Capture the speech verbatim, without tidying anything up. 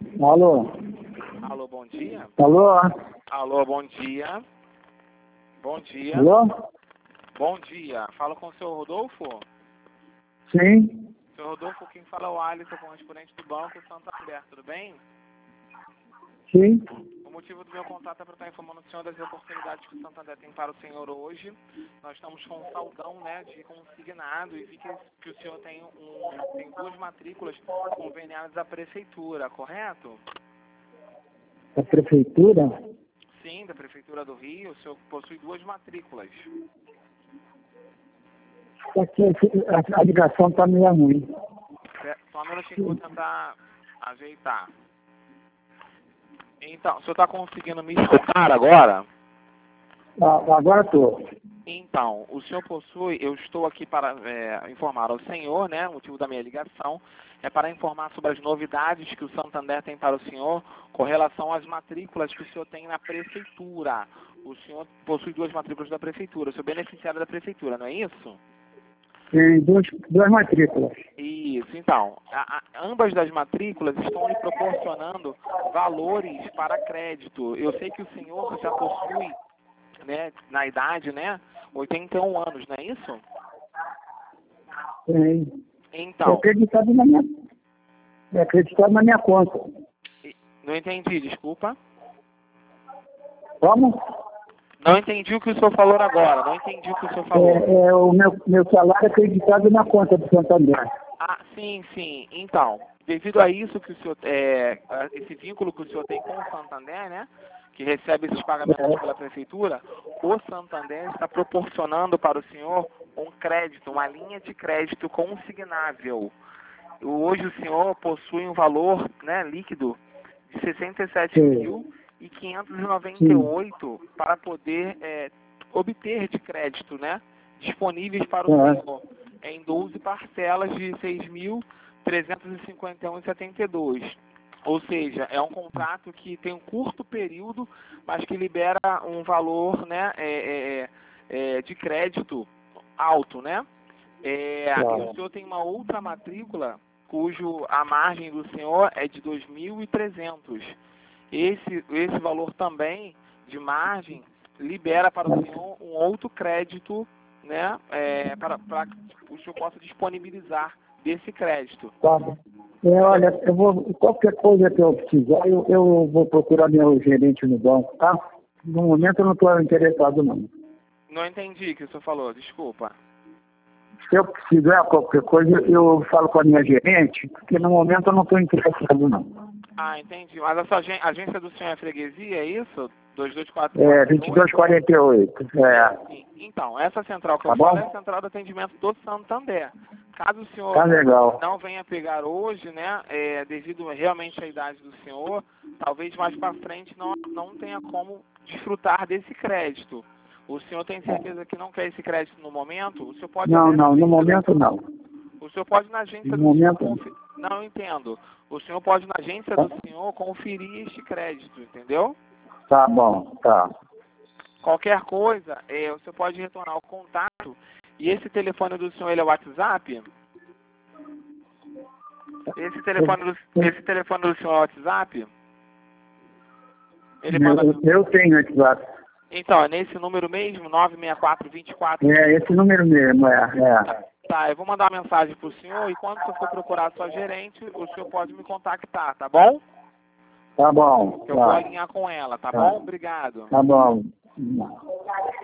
Alô? Alô, bom dia. Alô? Alô, bom dia. Bom dia. Alô? Bom dia. Falo com o senhor Rodolfo? Sim? Senhor Rodolfo, quem fala é o Alisson, correspondente do Banco Santander, tudo bem? Sim? O motivo do meu contato é para estar informando o senhor das oportunidades que o Santander tem para o senhor hoje. Nós estamos com um saldão, né, de consignado e vi que, que o senhor tem, um, tem duas matrículas conveniadas à prefeitura, correto? A prefeitura? Sim, da Prefeitura do Rio, o senhor possui duas matrículas. Aqui, aqui, a, a ligação está meio ruim. É, Só um minutinho que eu vou tentar ajeitar. Então, o senhor está conseguindo me escutar agora? Ah, agora estou. Então, o senhor possui, eu estou aqui para é, informar ao senhor, né, o motivo da minha ligação, é para informar sobre as novidades que o Santander tem para o senhor com relação às matrículas que o senhor tem na prefeitura. O senhor possui duas matrículas da prefeitura, o senhor é beneficiário da prefeitura, não é isso? Tem duas, duas matrículas. Isso, então, a, a, ambas das matrículas estão lhe proporcionando valores para crédito. Eu sei que o senhor já possui, né, na idade, né, oitenta e um anos, não é isso? Tem. É Então, acreditado na minha, é acreditado na minha conta. não entendi, desculpa. Como? Não entendi o que o senhor falou agora, não entendi o que o senhor falou. É, é, o meu, meu salário é acreditado na conta do Santander. Ah, sim, sim. Então, devido a isso que o senhor, é, a esse vínculo que o senhor tem com o Santander, né, que recebe esses pagamentos É. pela prefeitura, o Santander está proporcionando para o senhor um crédito, uma linha de crédito consignável. Hoje o senhor possui um valor, né, líquido de sessenta e sete mil e quinhentos e noventa e oito para poder é, obter de crédito, né, disponíveis para o É. senhor em doze parcelas de seis mil trezentos e cinquenta e um vírgula setenta e dois. Ou seja, é um contrato que tem um curto período, mas que libera um valor, né, é, é, é, de crédito alto, né? É, Claro. e o senhor tem uma outra matrícula cujo a margem do senhor é de dois mil e trezentos. Esse, esse valor também de margem libera para o senhor um outro crédito, né, é, para, para que o senhor possa disponibilizar desse crédito. Tá. É, olha, eu vou, qualquer coisa que eu precisar, eu, eu vou procurar meu gerente no banco, tá? No momento eu não estou interessado, não. Não entendi o que o senhor falou, desculpa. Se eu precisar qualquer coisa, eu falo com a minha gerente, porque no momento eu não estou interessado, não. Ah, entendi. Mas a sua agen- agência do senhor é freguesia, é isso? dois dois quatro É, vinte e dois e quarenta e oito. É. Sim. Então, essa central que Tá eu falo bom? é a central de atendimento do Santander. Caso o senhor Tá legal. não venha pegar hoje, né, é, devido realmente à idade do senhor, talvez mais para frente não, não tenha como desfrutar desse crédito. O senhor tem certeza que não quer esse crédito no momento? O senhor pode Não, até na não, no agência momento do, não. o senhor pode na agência No do senhor momento não. conferir. Não, eu entendo. O senhor pode na agência Tá, do senhor conferir este crédito, entendeu? tá bom, tá. Qualquer coisa, é, o senhor pode retornar o contato. E esse telefone do senhor, ele é o WhatsApp? Esse telefone do, esse telefone do senhor é o WhatsApp? Ele manda... Eu, eu tenho WhatsApp. Então, é nesse número mesmo, nove seis quatro, dois quatro... É, esse número mesmo, é, é. Tá, eu vou mandar uma mensagem pro senhor e quando o senhor for procurar a sua gerente, o senhor pode me contactar, tá bom? Tá bom, Eu vou tá. alinhar com ela, tá Tá, bom? Obrigado. tá bom.